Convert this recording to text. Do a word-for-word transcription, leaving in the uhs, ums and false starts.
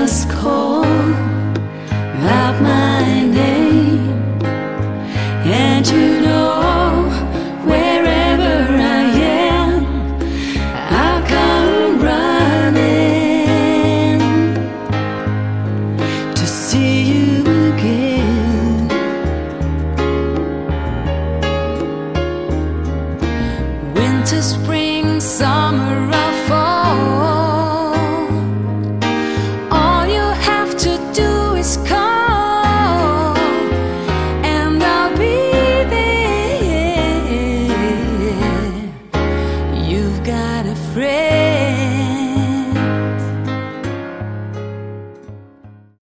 just call out my name, and you know wherever I am, I'll come running to see you again. Winter, spring, summer, or fall,